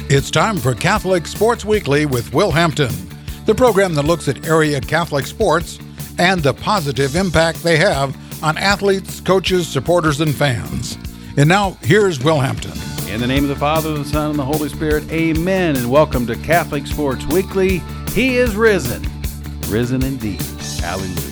It's time for Catholic Sports Weekly with Will Hampton, the program that looks at area Catholic sports and the positive impact they have on athletes, coaches, supporters, and fans. And now, here's Will Hampton. In the name of the Father, the Son, and the Holy Spirit, amen, and welcome to Catholic Sports Weekly. He is risen. Risen indeed. Hallelujah.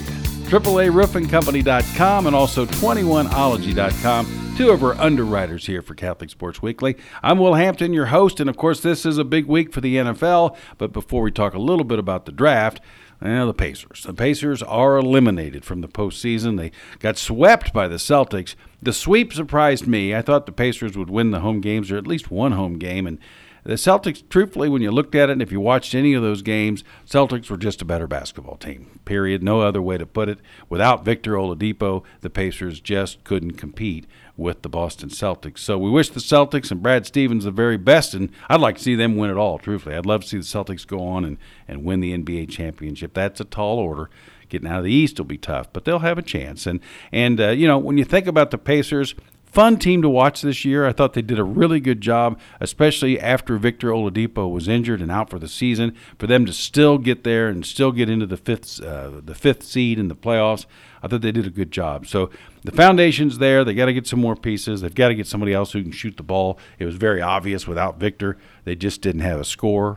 AAARoofingCompany.com and also 21ology.com, two of our underwriters here for Catholic Sports Weekly. I'm Will Hampton, your host, and of course this is a big week for the NFL. But before we talk a little bit about the draft, the Pacers. The Pacers are eliminated from the postseason. They got swept by the Celtics. The sweep surprised me. I thought the Pacers would win the home games, or at least one home game, and the Celtics, truthfully, when you looked at it, and if you watched any of those games, Celtics were just a better basketball team, period. No other way to put it. Without Victor Oladipo, the Pacers just couldn't compete with the Boston Celtics. So we wish the Celtics and Brad Stevens the very best, and I'd like to see them win it all, truthfully. I'd love to see the Celtics go on and win the NBA championship. That's a tall order. Getting out of the East will be tough, but they'll have a chance. And when you think about the Pacers, fun team to watch this year. I thought they did a really good job, especially after Victor Oladipo was injured and out for the season, for them to still get there and still get into the fifth seed in the playoffs. I thought they did a good job. So the foundation's there. They got to get some more pieces. They've got to get somebody else who can shoot the ball. It was very obvious without Victor. They just didn't have a scorer.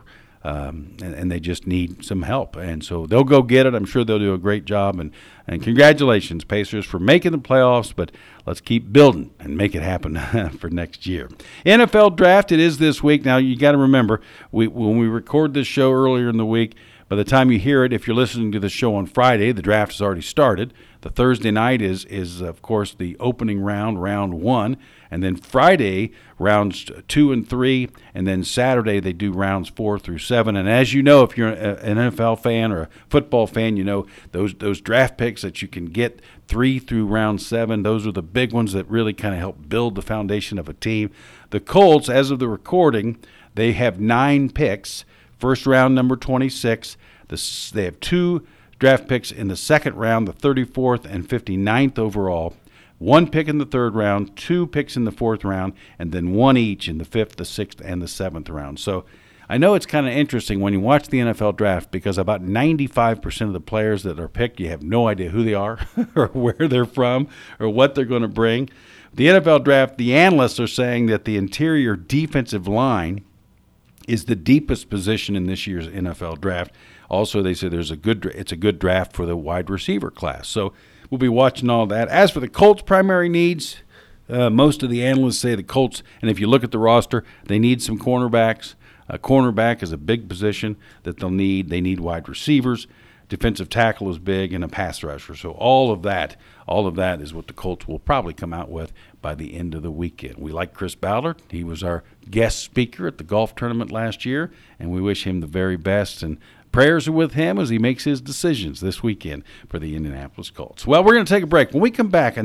And they just need some help. And so they'll go get it. I'm sure they'll do a great job. And congratulations, Pacers, for making the playoffs. But let's keep building and make it happen for next year. NFL Draft, it is this week. Now, you got to remember, when we record this show earlier in the week, by the time you hear it, if you're listening to the show on Friday, the draft has already started. The Thursday night is of course, the opening round, round one. And then Friday, rounds 2 and 3. And then Saturday, they do rounds 4 through 7. And as you know, if you're an NFL fan or a football fan, you know those draft picks that you can get 3 through round 7, those are the big ones that really kind of help build the foundation of a team. The Colts, as of the recording, they have 9 picks. First round, number 26. They have 2 draft picks in the second round, the 34th and 59th overall. 1 pick in the third round, 2 picks in the fourth round, and then 1 each in the 5th, the 6th, and the 7th round. So I know it's kind of interesting when you watch the NFL draft because about 95% of the players that are picked, you have no idea who they are or where they're from or what they're going to bring. The NFL draft, the analysts are saying that the interior defensive line is the deepest position in this year's NFL draft. Also, they say it's a good draft for the wide receiver class. So we'll be watching all that. As for the Colts' primary needs, most of the analysts say the Colts, and if you look at the roster, they need some cornerbacks. A cornerback is a big position that they'll need. They need wide receivers. Defensive tackle is big, and a pass rusher. So all of that is what the Colts will probably come out with by the end of the weekend. We like Chris Ballard. He was our guest speaker at the golf tournament last year, and we wish him the very best. And prayers are with him as he makes his decisions this weekend for the Indianapolis Colts. Well, we're going to take a break. When we come back,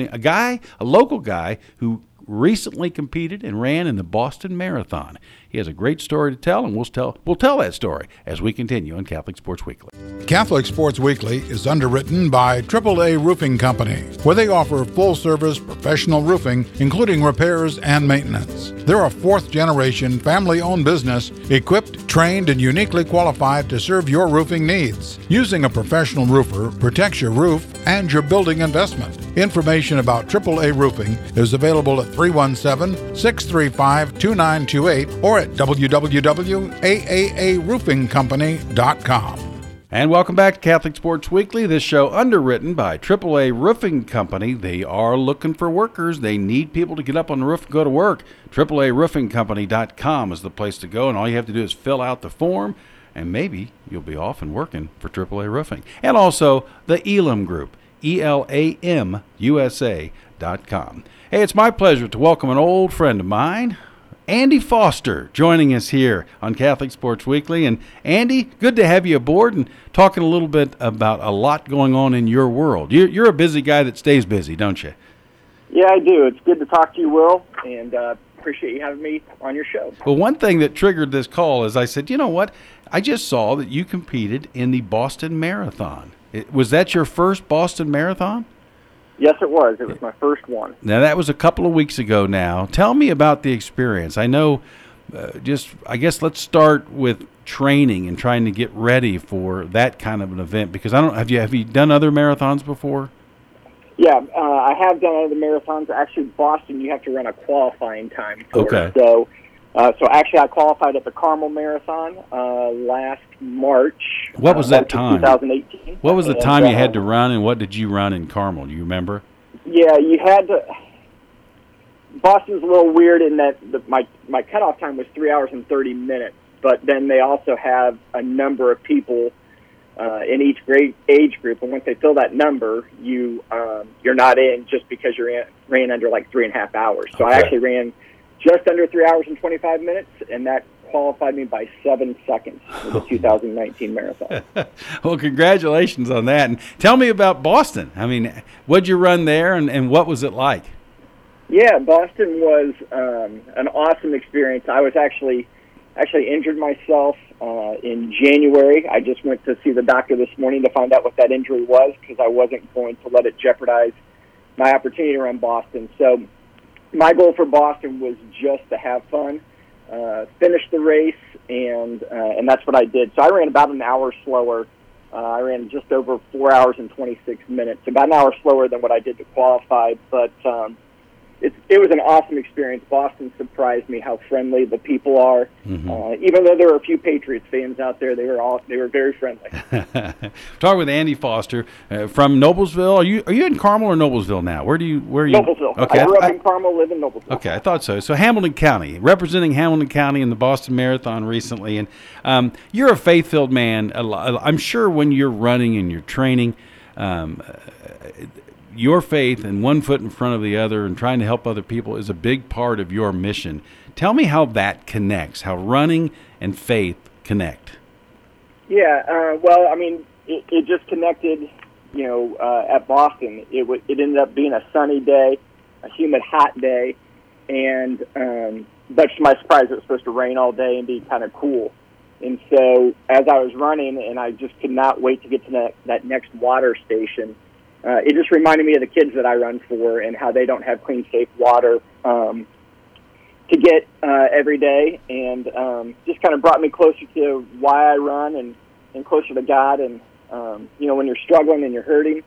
a local guy who recently competed and ran in the Boston Marathon. He has a great story to tell, and we'll tell that story as we continue on Catholic Sports Weekly. Catholic Sports Weekly is underwritten by AAA Roofing Company, where they offer full-service professional roofing, including repairs and maintenance. They're a fourth-generation, family-owned business equipped, trained, and uniquely qualified to serve your roofing needs. Using a professional roofer protects your roof and your building investment. Information about AAA Roofing is available at 317-635-2928 or at www.aaaroofingcompany.com. And welcome back to Catholic Sports Weekly. This show underwritten by AAA Roofing Company. They are looking for workers. They need people to get up on the roof and go to work. AAARoofingCompany.com is the place to go, and all you have to do is fill out the form, and maybe you'll be off and working for AAA Roofing. And also the Elam Group, ELAMUSA.com. Hey, it's my pleasure to welcome an old friend of mine, Andy Foster, joining us here on Catholic Sports Weekly. And Andy, good to have you aboard and talking a little bit about a lot going on in your world. You're a busy guy that stays busy, don't you? Yeah, I do. It's good to talk to you, Will, and appreciate you having me on your show. Well, one thing that triggered this call is I said, you know what? I just saw that you competed in the Boston Marathon. Was that your first Boston Marathon? Yes, it was. It was my first one. Now, that was a couple of weeks ago now. Tell me about the experience. I know I guess let's start with training and trying to get ready for that kind of an event, because have you done other marathons before? Yeah, I have done other marathons. Actually, Boston, you have to run a qualifying time for. Okay. So actually, I qualified at the Carmel Marathon last March. What was that time? 2018. What was the time you had to run, and what did you run in Carmel? Do you remember? Yeah, you had to. Boston's a little weird in that my cutoff time was 3 hours and 30 minutes, but then they also have a number of people in each age group, and once they fill that number, you're not in just because you ran under like 3.5 hours. So okay. I actually ran just under 3 hours and 25 minutes, and that qualified me by 7 seconds for the 2019 marathon. Well, congratulations on that. And tell me about Boston. I mean, what'd you run there, and what was it like? Yeah, Boston was an awesome experience. I was actually injured myself in January. I just went to see the doctor this morning to find out what that injury was, because I wasn't going to let it jeopardize my opportunity to run Boston. So my goal for Boston was just to have fun, finish the race, and that's what I did. So I ran about an hour slower. I ran just over 4 hours and 26 minutes, about an hour slower than what I did to qualify, but it was an awesome experience. Boston surprised me how friendly the people are. Mm-hmm. Even though there were a few Patriots fans out there, they were very friendly. Talking with Andy Foster from Noblesville. Are you in Carmel or Noblesville now? Where are you? Noblesville. Okay. I grew up in Carmel, live in Noblesville. Okay, I thought so. So Hamilton County, representing Hamilton County in the Boston Marathon recently, and you're a faith-filled man. I'm sure when you're running and you're training, your faith and one foot in front of the other and trying to help other people is a big part of your mission. Tell me how that connects, how running and faith connect. Yeah, well, I mean, it just connected, at Boston. It ended up being a sunny day, a humid, hot day, and much to my surprise, it was supposed to rain all day and be kind of cool. And so as I was running, and I just could not wait to get to that next water station, it just reminded me of the kids that I run for and how they don't have clean, safe water to get every day, and just kind of brought me closer to why I run and closer to God. And, when you're struggling and you're hurting,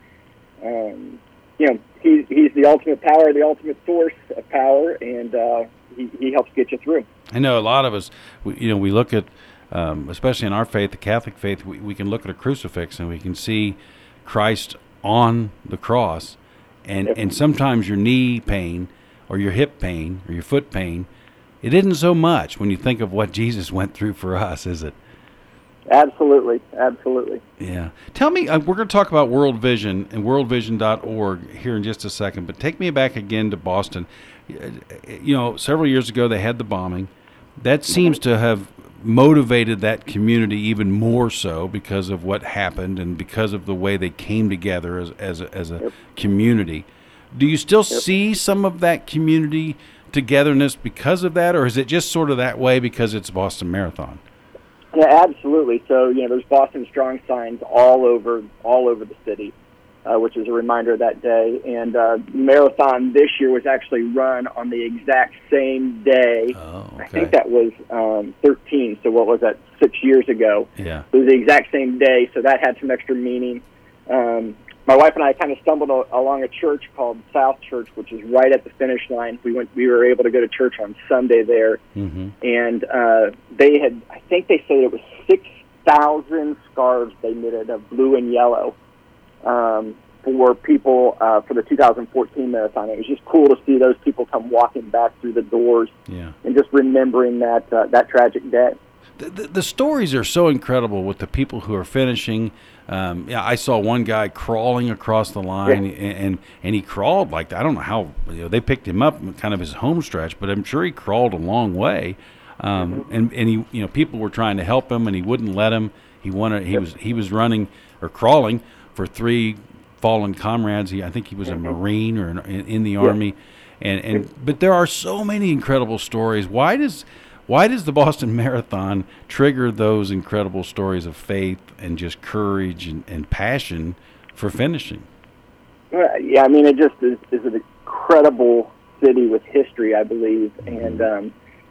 he's the ultimate power, the ultimate source of power, and he helps get you through. I know a lot of us, we look at, especially in our faith, the Catholic faith, we can look at a crucifix and we can see Christ on the cross, and sometimes your knee pain or your hip pain or your foot pain, it isn't so much when you think of what Jesus went through for us, is it? Absolutely. Yeah. Tell me, we're going to talk about World Vision and worldvision.org here in just a second, but take me back again to Boston. Several years ago they had the bombing. That seems to have motivated that community even more so because of what happened and because of the way they came together as a community. Do you still see some of that community togetherness because of that, or is it just sort of that way because it's Boston Marathon? Yeah, absolutely. So, there's Boston Strong signs all over the city, which is a reminder of that day. And marathon this year was actually run on the exact same day. Oh, okay. I think that was 13. So what was that, 6 years ago? Yeah. It was the exact same day, so that had some extra meaning. My wife and I kind of stumbled along a church called South Church, which is right at the finish line. We were able to go to church on Sunday there, mm-hmm. and I think they said it was 6,000 scarves they knitted of blue and yellow for people for the 2014 marathon. It was just cool to see those people come walking back through the doors, and just remembering that tragic day. The stories are so incredible with the people who are finishing. I saw one guy crawling across the line, and he crawled like that. I don't know how they picked him up, kind of his home stretch, but I'm sure he crawled a long way. And he, people were trying to help him, and he wouldn't let him. He was running or crawling for 3 fallen comrades. I think he was a Marine or in the Army, but there are so many incredible stories. Why does the Boston Marathon trigger those incredible stories of faith and just courage and passion for finishing? Yeah, I mean, it just is an incredible city with history, I believe. And,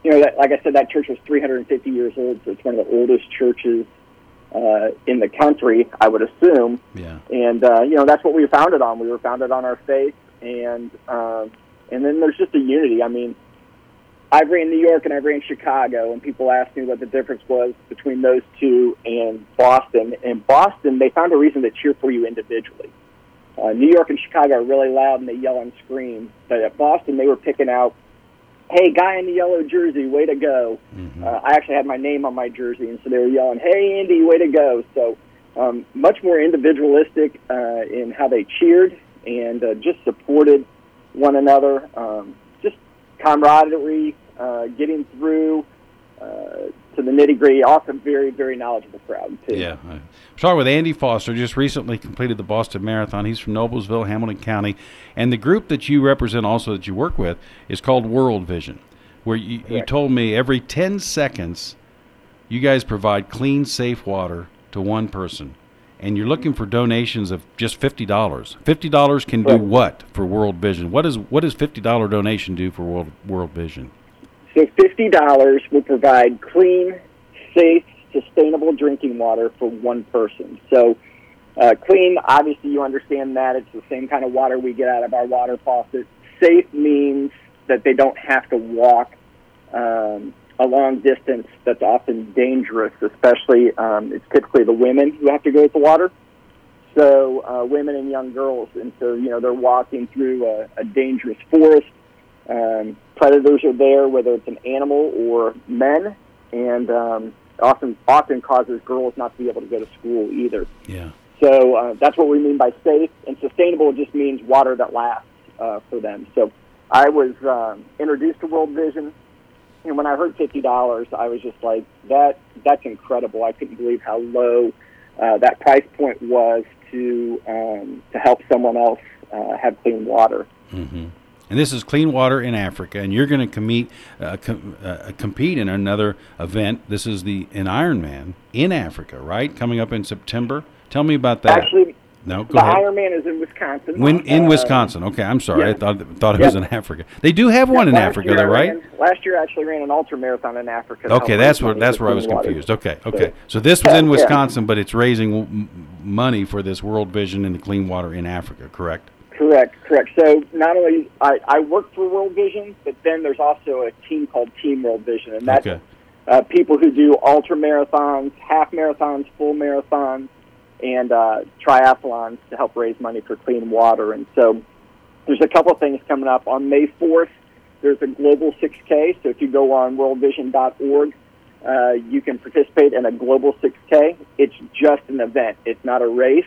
that, like I said, that church was 350 years old, so it's one of the oldest churches in the country, I would assume. Yeah. And that's what we were founded on. We were founded on our faith, and then there's just a unity. I mean, I ran New York and I ran Chicago, and people asked me what the difference was between those two and Boston. In Boston, they found a reason to cheer for you individually. New York and Chicago are really loud and they yell and scream, but at Boston, they were picking out, hey, guy in the yellow jersey, way to go. Mm-hmm. I actually had my name on my jersey, and so they were yelling, hey, Andy, way to go. So much more individualistic in how they cheered and just supported one another. Just camaraderie, getting through to the nitty-gritty. Also very, very knowledgeable crowd, too. Yeah. I'm talking with Andy Foster, just recently completed the Boston Marathon. He's from Noblesville, Hamilton County. And the group that you represent also that you work with is called World Vision, where you told me every 10 seconds you guys provide clean, safe water to one person. And you're looking for donations of just $50. $50 can do what for World Vision? What does $50 donation do for World Vision? So $50 will provide clean, safe, sustainable drinking water for one person. So clean, obviously you understand that. It's the same kind of water we get out of our water faucet. Safe means that they don't have to walk a long distance that's often dangerous, especially it's typically the women who have to go with the water. So women and young girls. And so, they're walking through a dangerous forest. Predators are there, whether it's an animal or men, and often causes girls not to be able to go to school either. Yeah. So that's what we mean by safe, and sustainable just means water that lasts for them. So I was introduced to World Vision, and when I heard $50, I was just like, that's incredible. I couldn't believe how low that price point was to help someone else have clean water. Mm-hmm. And this is Clean Water in Africa, and you're going to compete in another event. This is an Ironman in Africa, right? Coming up in September. Tell me about that. Actually, no, go the ahead. Ironman is in Wisconsin. In Wisconsin. Okay, I'm sorry. Yeah. I thought it was in Africa. They do have one in Africa, though, right? Last year, I actually ran an ultramarathon in Africa. Okay, that's where I was confused. Okay. So this was in Wisconsin, but it's raising money for this World Vision and the Clean Water in Africa, correct? Correct. So not only I work for World Vision, but then there's also a team called Team World Vision, and that's people who do ultra marathons, half marathons, full marathons, and triathlons to help raise money for clean water. And so there's a couple of things coming up. On May 4th, there's a global 6K. So if you go on worldvision.org, you can participate in a global 6K. It's just an event. It's not a race.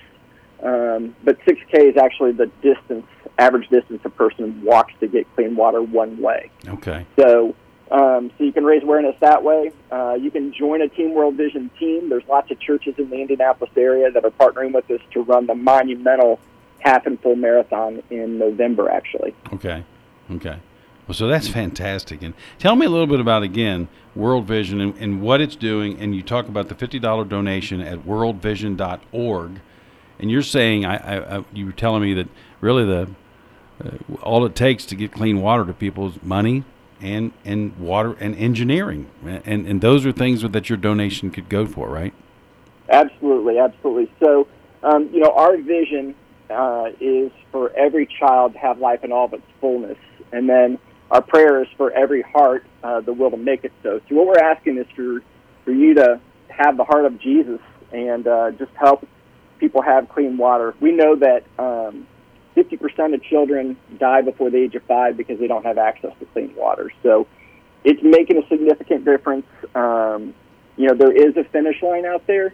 But 6K is actually the average distance a person walks to get clean water one way. Okay. So you can raise awareness that way. You can join a Team World Vision team. There's lots of churches in the Indianapolis area that are partnering with us to run the monumental half and full marathon in November, actually. Okay. Well, so that's fantastic. And tell me a little bit about, again, World Vision and what it's doing. And you talk about the $50 donation at worldvision.org. And you're saying, you were telling me that really all it takes to get clean water to people is money and water and engineering. And those are things that your donation could go for, right? Absolutely. So, our vision is for every child to have life in all of its fullness. And then our prayer is for every heart the will to make it so. So what we're asking is for you to have the heart of Jesus and just help people have clean water. We know that 50% of children die before the age of 5 because they don't have access to clean water. So it's making a significant difference. There is a finish line out there.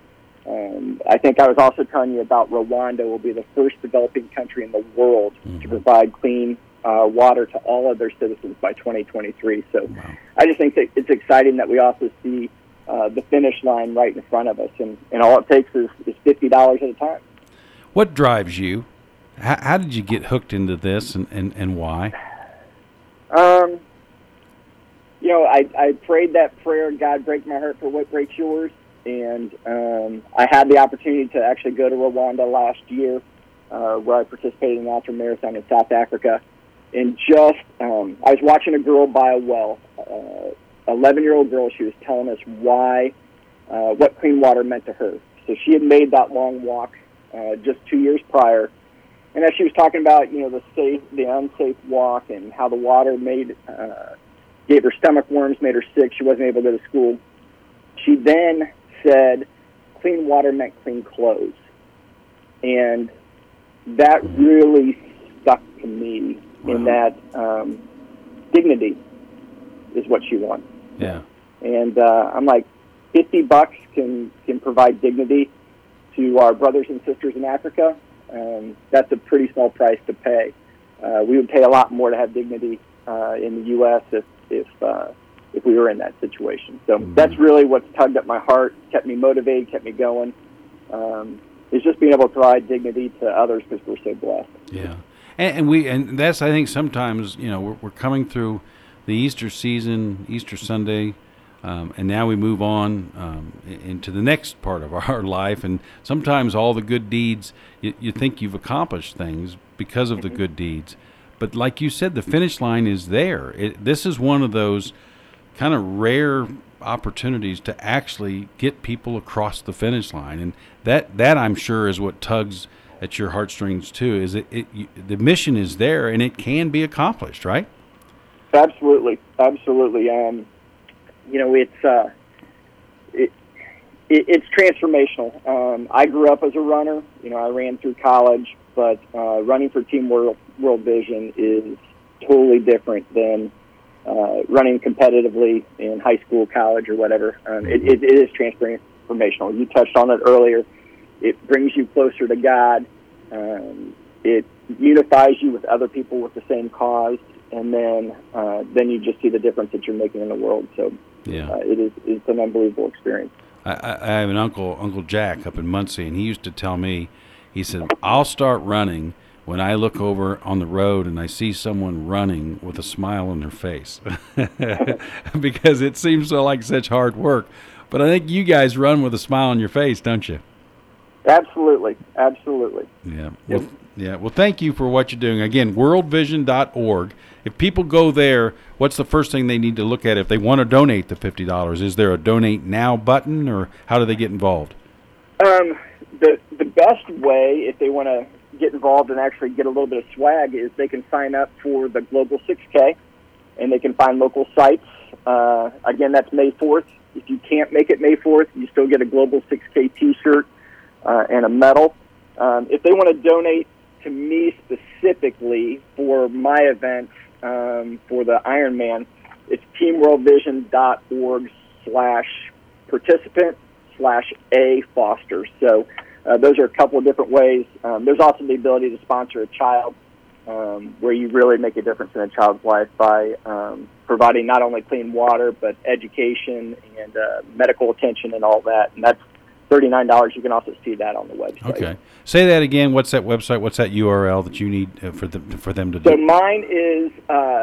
I think I was also telling you about Rwanda will be the first developing country in the world to provide clean water to all of their citizens by 2023. So I just think that it's exciting that we also see the finish line right in front of us, and all it takes is $50 at a time. What drives you? How did you get hooked into this, and why? I prayed that prayer, God, break my heart for what breaks yours, and I had the opportunity to actually go to Rwanda last year, where I participated in an ultramarathon in South Africa, and I was watching a girl by a well, 11-year-old girl. She was telling us what clean water meant to her. So she had made that long walk just 2 years prior. And as she was talking about, the unsafe walk and how the water gave her stomach worms, made her sick, she wasn't able to go to school, she then said clean water meant clean clothes. And that really stuck to me. Wow. In that dignity is what she wants. Yeah. And I'm like, $50 can provide dignity to our brothers and sisters in Africa. That's a pretty small price to pay. We would pay a lot more to have dignity in the U.S. if we were in that situation. So that's really what's tugged at my heart, kept me motivated, kept me going. Is just being able to provide dignity to others because we're so blessed. Yeah, and that's, I think, sometimes we're coming through the Easter season, Easter Sunday. And now we move on into the next part of our life, and sometimes all the good deeds, you think you've accomplished things because of the good deeds. But like you said, the finish line is there. This is one of those kind of rare opportunities to actually get people across the finish line. And that I'm sure is what tugs at your heartstrings too, is the mission is there and it can be accomplished, right? Absolutely. It's transformational. I grew up as a runner. I ran through college, but running for Team World Vision is totally different than running competitively in high school, college, or whatever. It is transformational. You touched on it earlier. It brings you closer to God. It unifies you with other people with the same cause, and then you just see the difference that you're making in the world. So yeah, it's an unbelievable experience. I have an Uncle Jack up in Muncie, and he used to tell me, he said, I'll start running when I look over on the road and I see someone running with a smile on their face. Because it seems so like such hard work. But I think you guys run with a smile on your face, don't you? Absolutely. Yeah. Well, thank you for what you're doing. Again, worldvision.org. If people go there, what's the first thing they need to look at if they want to donate the $50? Is there a donate now button, or how do they get involved? The best way, if they want to get involved and actually get a little bit of swag, is they can sign up for the Global 6K, and they can find local sites. Again, that's May 4th. If you can't make it May 4th, you still get a Global 6K T-shirt and a medal. If they want to donate to me specifically for my event, for the Ironman, it's teamworldvision.org/participant/A-Foster. So those are a couple of different ways. There's also the ability to sponsor a child, where you really make a difference in a child's life by providing not only clean water, but education and medical attention and all that. And that's $39. You can also see that on the website. Okay. Say that again. What's that website? What's that URL that you need for them to do? So mine is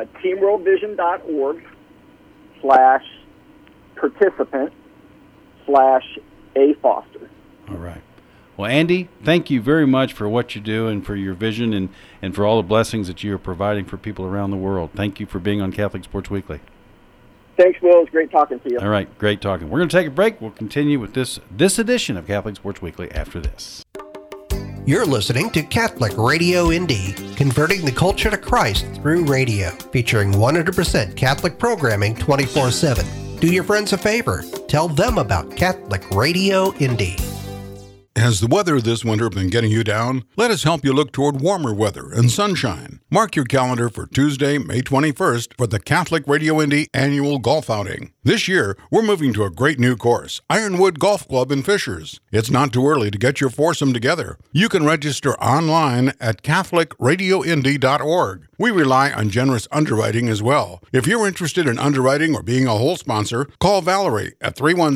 teamworldvision.org/participant/A-Foster. All right. Well, Andy, thank you very much for what you do and for your vision and for all the blessings that you are providing for people around the world. Thank you for being on Catholic Sports Weekly. Thanks, Will. It's great talking to you. All right, great talking. We're going to take a break. We'll continue with this edition of Catholic Sports Weekly after this. You're listening to Catholic Radio Indy, converting the culture to Christ through radio, featuring 100% Catholic programming 24/7. Do your friends a favor. Tell them about Catholic Radio Indy. Has the weather this winter been getting you down? Let us help you look toward warmer weather and sunshine. Mark your calendar for Tuesday, May 21st for the Catholic Radio Indy annual golf outing. This year, we're moving to a great new course, Ironwood Golf Club in Fishers. It's not too early to get your foursome together. You can register online at CatholicRadioIndy.org. We rely on generous underwriting as well. If you're interested in underwriting or being a whole sponsor, call Valerie at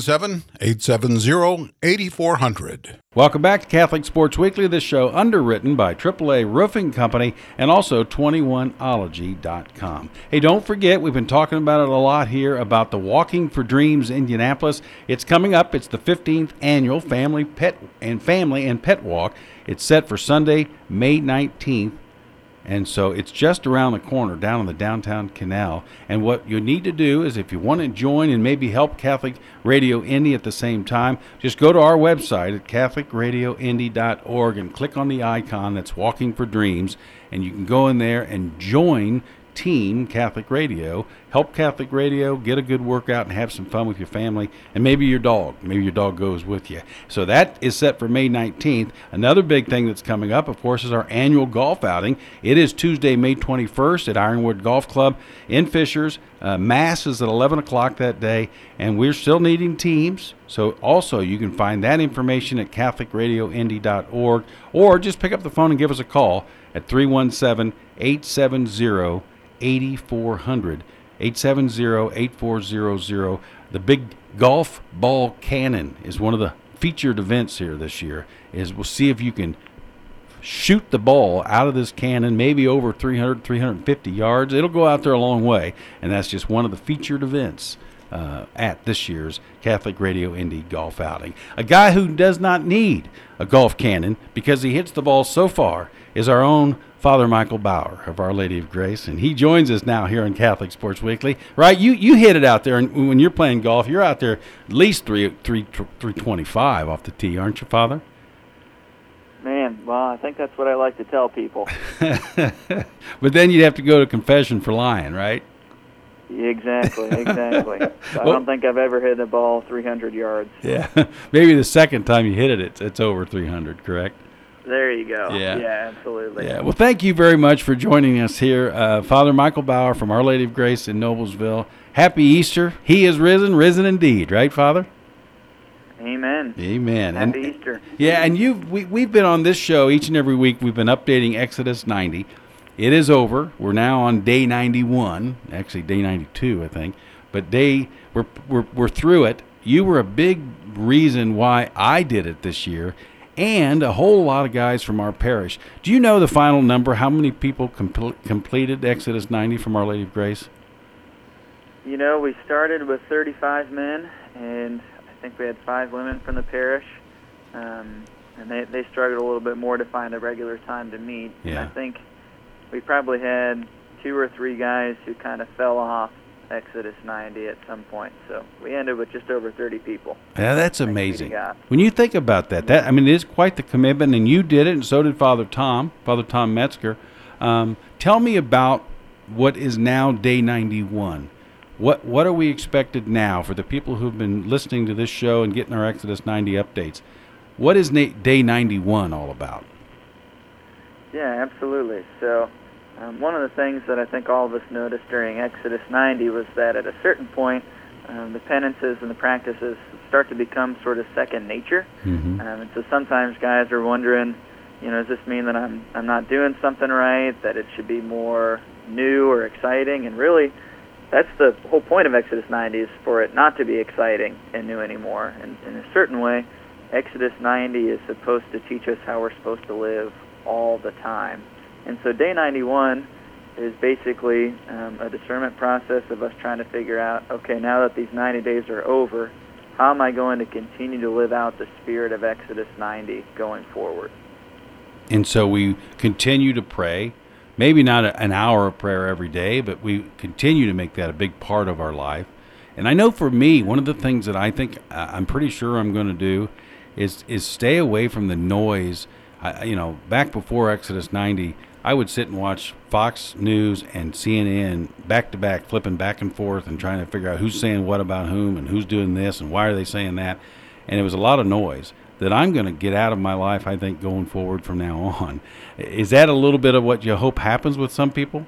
317-870-8400. Welcome back to Catholic Sports Weekly, this show underwritten by AAA Roofing Company and also 21ology.com. Hey, don't forget, we've been talking about it a lot here about the Walking for Dreams Indianapolis. It's coming up. It's the 15th annual Family and Pet Walk. It's set for Sunday, May 19th And so it's just around the corner down on the downtown canal. And what you need to do is, if you want to join and maybe help Catholic Radio Indy at the same time, just go to our website at catholicradioindy.org and click on the icon that's Walking for Dreams, and you can go in there and join Team Catholic Radio, help Catholic Radio, get a good workout and have some fun with your family, and maybe your dog goes with you. So that is set for May 19th. Another big thing that's coming up, of course, is our annual golf outing. It is Tuesday, May 21st at Ironwood Golf Club in Fishers. Mass is at 11 o'clock that day, and we're still needing teams. So also you can find that information at catholicradioindy.org, or just pick up the phone and give us a call at 317-870-8400, 870-8400. The big golf ball cannon is one of the featured events here this year. We'll see if you can shoot the ball out of this cannon, maybe over 300, 350 yards. It'll go out there a long way, and that's just one of the featured events at this year's Catholic Radio Indy Golf Outing. A guy who does not need a golf cannon because he hits the ball so far is our own Father Michael Bauer of Our Lady of Grace, and he joins us now here on Catholic Sports Weekly. Right, you hit it out there, and when you're playing golf, you're out there at least 325 off the tee, aren't you, Father? Man, well, I think that's what I like to tell people. But then you'd have to go to confession for lying, right? Exactly. So I don't think I've ever hit a ball 300 yards. Yeah, maybe the second time you hit it, it's over 300, correct? There you go. Yeah, absolutely. Yeah. Well, thank you very much for joining us here, Father Michael Bauer from Our Lady of Grace in Noblesville. Happy Easter. He is risen indeed, right, Father? Amen. Happy Easter. Yeah, and we've been on this show each and every week. We've been updating Exodus 90. It is over. We're now on day 91, actually day 92, I think. But we're through it. You were a big reason why I did it this year, and a whole lot of guys from our parish. Do you know the final number, how many people completed Exodus 90 from Our Lady of Grace? You know, we started with 35 men, and I think we had 5 women from the parish, and they struggled a little bit more to find a regular time to meet. Yeah. And I think we probably had 2 or 3 guys who kind of fell off Exodus 90 at some point. So we ended with just over 30 people. Yeah, that's amazing. When you think about that, it is quite the commitment, and you did it, and so did Father Tom Metzger. Tell me about what is now day 91. What are we expected now for the people who've been listening to this show and getting our Exodus 90 updates? What is day 91 all about? Yeah, absolutely. So one of the things that I think all of us noticed during Exodus 90 was that at a certain point, the penances and the practices start to become sort of second nature. Mm-hmm. And so sometimes guys are wondering, does this mean that I'm not doing something right, that it should be more new or exciting? And really, that's the whole point of Exodus 90, is for it not to be exciting and new anymore. And in a certain way, Exodus 90 is supposed to teach us how we're supposed to live all the time. And so day 91 is basically a discernment process of us trying to figure out, okay, now that these 90 days are over, how am I going to continue to live out the spirit of Exodus 90 going forward? And so we continue to pray, maybe not an hour of prayer every day, but we continue to make that a big part of our life. And I know for me, one of the things that I think I'm pretty sure I'm going to do is stay away from the noise. Back before Exodus 90, I would sit and watch Fox News and CNN back to back, flipping back and forth and trying to figure out who's saying what about whom and who's doing this and why are they saying that. And it was a lot of noise that I'm going to get out of my life, I think, going forward from now on. Is that a little bit of what you hope happens with some people?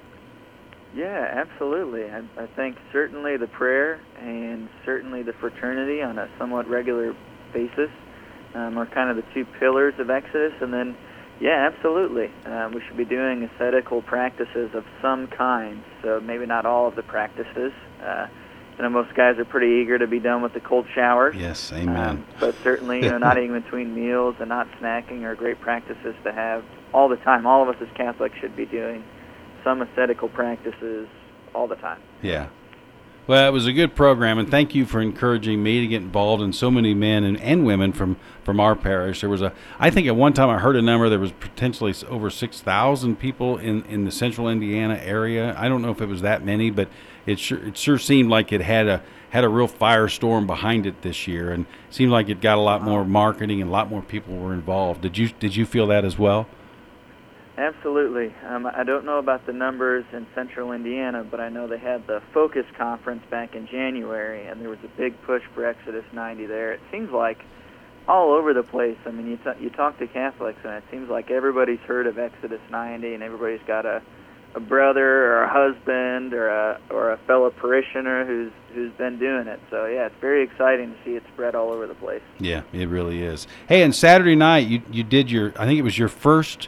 Yeah, absolutely. I think certainly the prayer and certainly the fraternity on a somewhat regular basis are kind of the 2 pillars of Exodus. And then, yeah, absolutely, we should be doing ascetical practices of some kind. So maybe not all of the practices. Most guys are pretty eager to be done with the cold showers. Yes, amen. But certainly, not eating between meals and not snacking are great practices to have all the time. All of us as Catholics should be doing some ascetical practices all the time. Yeah. Well, it was a good program, and thank you for encouraging me to get involved in so many men and women from our parish. There was I think at one time I heard a number, there was potentially over 6,000 people in the central Indiana area. I don't know if it was that many, but it sure seemed like it had a real firestorm behind it this year, and it seemed like it got a lot more marketing and a lot more people were involved. Did you feel that as well? Absolutely. I don't know about the numbers in central Indiana, but I know they had the Focus Conference back in January, and there was a big push for Exodus 90 there. It seems like all over the place. I mean, you talk to Catholics, and it seems like everybody's heard of Exodus 90, and everybody's got a brother or a husband or a fellow parishioner who's been doing it. So yeah, it's very exciting to see it spread all over the place. Yeah, it really is. Hey, and Saturday night you did I think it was your first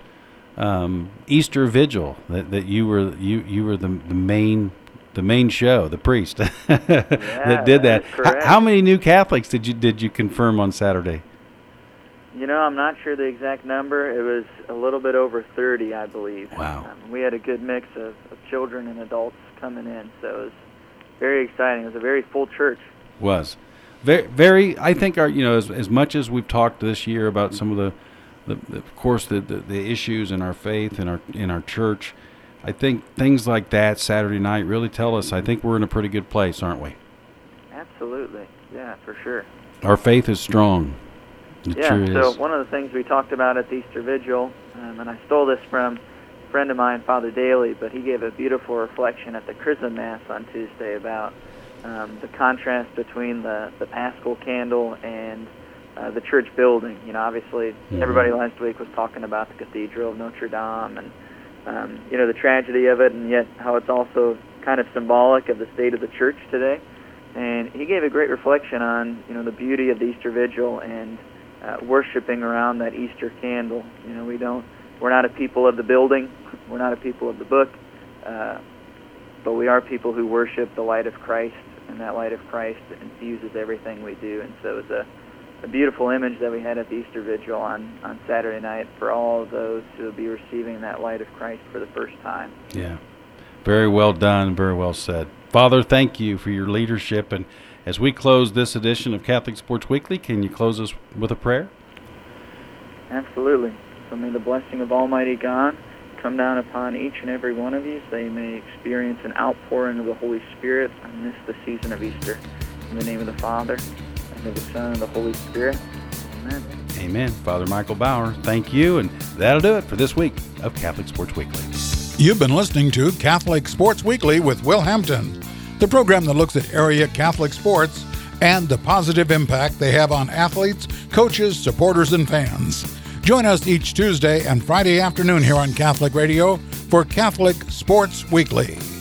Easter vigil that you were the main show, the priest that did that. How many new Catholics did you confirm on Saturday? I'm not sure the exact number. It was a little bit over 30, I believe. Wow. We had a good mix of children and adults coming in, so it was very exciting. It was a very full church. Was very, very. I think as much as we've talked this year about some of the of course, the issues in our faith and in our church, I think things like that Saturday night really tell us, I think we're in a pretty good place, aren't we? Absolutely. Yeah, for sure. Our faith is strong. It sure so is. One of the things we talked about at the Easter Vigil, and I stole this from a friend of mine, Father Daly, but he gave a beautiful reflection at the Chrism Mass on Tuesday about the contrast between the Paschal candle and the church building. Obviously, everybody last week was talking about the Cathedral of Notre Dame and, the tragedy of it, and yet how it's also kind of symbolic of the state of the church today. And he gave a great reflection on, the beauty of the Easter Vigil and worshiping around that Easter candle. We're not a people of the building, we're not a people of the book, but we are people who worship the light of Christ, and that light of Christ infuses everything we do. And so it's a beautiful image that we had at the Easter Vigil on Saturday night for all of those who will be receiving that light of Christ for the first time. Yeah, very well done, very well said. Father, thank you for your leadership, and as we close this edition of Catholic Sports Weekly, can you close us with a prayer? Absolutely. So may the blessing of Almighty God come down upon each and every one of you, so you may experience an outpouring of the Holy Spirit on the season of Easter. In the name of the Father, and of the Son, and the Holy Spirit. Amen. Amen. Father Michael Bauer, thank you, and that'll do it for this week of Catholic Sports Weekly. You've been listening to Catholic Sports Weekly with Will Hampton, the program that looks at area Catholic sports and the positive impact they have on athletes, coaches, supporters, and fans. Join us each Tuesday and Friday afternoon here on Catholic Radio for Catholic Sports Weekly.